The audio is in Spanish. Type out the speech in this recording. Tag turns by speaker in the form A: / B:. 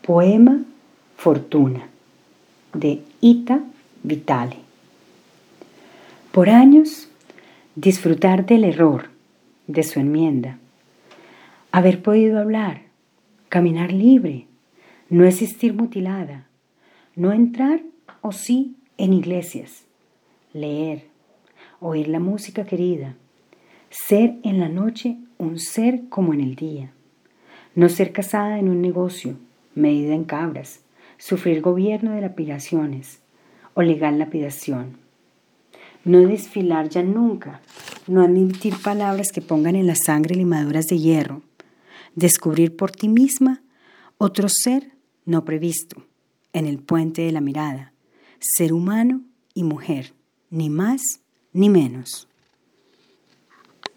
A: Poema Fortuna de Ita Vitale. Por años, disfrutar del error, de su enmienda, haber podido hablar, caminar libre, no existir mutilada, no entrar o sí en iglesias, leer, oír la música querida, ser en la noche un ser como en el día, no ser casada en un negocio, medida en cabras, sufrir gobierno de lapidaciones o legal lapidación. No desfilar ya nunca, no admitir palabras que pongan en la sangre limaduras de hierro, descubrir por ti misma otro ser no previsto en el puente de la mirada, ser humano y mujer, ni más ni menos.